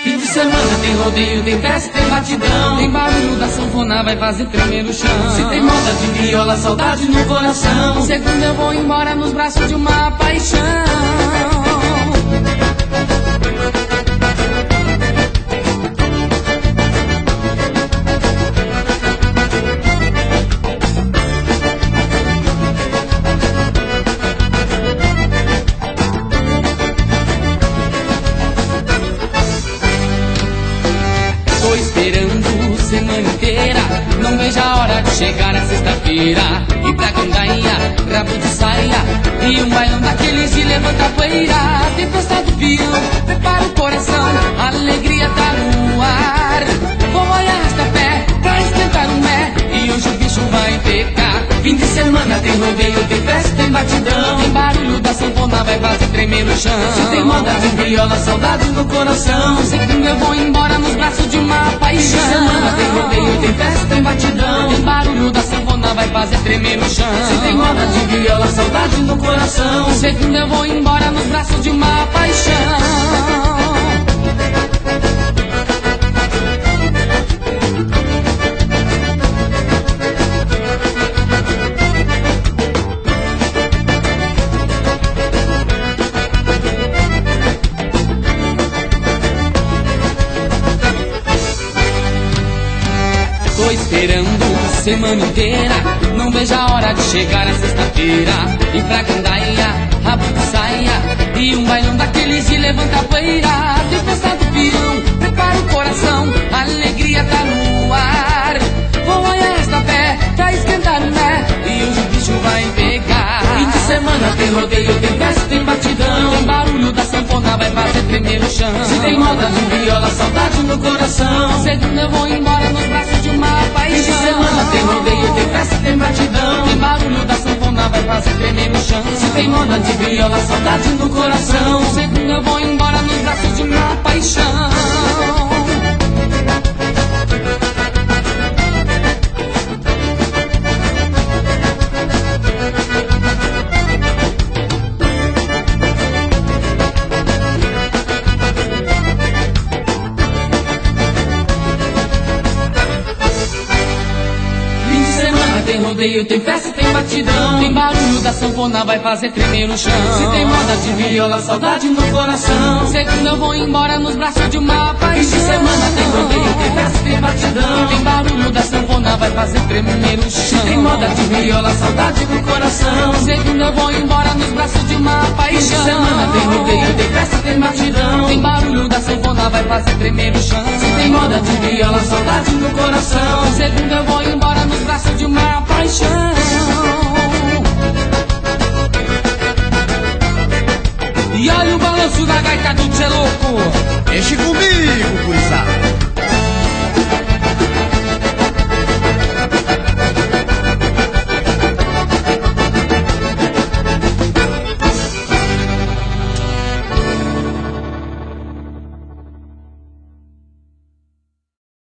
Fim de semana tem rodeio, tem festa, tem batidão. Tem barulho da sanfona, vai fazer tremer o chão. Se tem moda de viola, saudade no coração. Segunda eu vou embora nos braços de uma paixão. Tô esperando semana inteira, não vejo a hora de chegar na sexta-feira. E pra gandainha, rabo de saia e um bailão daqueles de levanta poeira. Tempestade do peão, prepara o coração, a alegria tá no ar. Vou arrasta pé pra esquentar o mé e hoje o bicho vai pegar. Fim de semana tem rodeio, tem festa, tem batidão. Tem barulho da sanfona, vai fazer tremer o chão. Se tem moda de viola, saudade no coração. Segunda eu vou embora nos braços de uma paixão. Fim de semana tem rodeio, tem festa, tem batidão. Tem barulho da sanfona, vai fazer tremer o chão. Se tem moda de viola, saudade no coração. Segunda eu vou embora nos braços de uma paixão. Tô esperando semana inteira, não vejo a hora de chegar na sexta-feira. E pra gandainha, rabo de saia e um bailão daqueles de levanta poeira. Tempestade do peão, prepara o coração, a alegria tá no ar. Vou arrasta pé pra esquentar o né e hoje o bicho vai pegar. Fim de semana tem rodeio, tem festa, tem batidão. Tem barulho da sanfona, vai fazer tremer o chão. Se tem moda de viola, saudade no coração. Segunda eu vou embora nos braços de uma paixão. Fim de semana tem rodeio, tem festa, tem batidão. Tem barulho da sanfona, vai fazer tremer o chão. Se tem moda de viola, saudade no coração. Segunda eu vou embora nos braços de uma paixão. Tem rodeio, tem festa, tem batidão. Tem barulho da sanfona, vai fazer tremer o chão. Se tem moda de viola, saudade no coração. Segunda eu vou embora nos braços de uma paixão. Fim de semana tem rodeio, tem festa, tem batidão. Tem barulho da sanfona, vai fazer tremer o chão. Se tem moda de viola, saudade no coração. Segunda eu vou embora nos braços de uma paixão. Fim de semana tem rodeio, tem festa, tem batidão. Tem barulho da sanfona, vai fazer tremer o chão. Se tem moda de viola, saudade no coração. Segunda eu vou embora nos braços de uma paixão. E olha o balanço da gaita do Tchê Louco. Deixe comigo.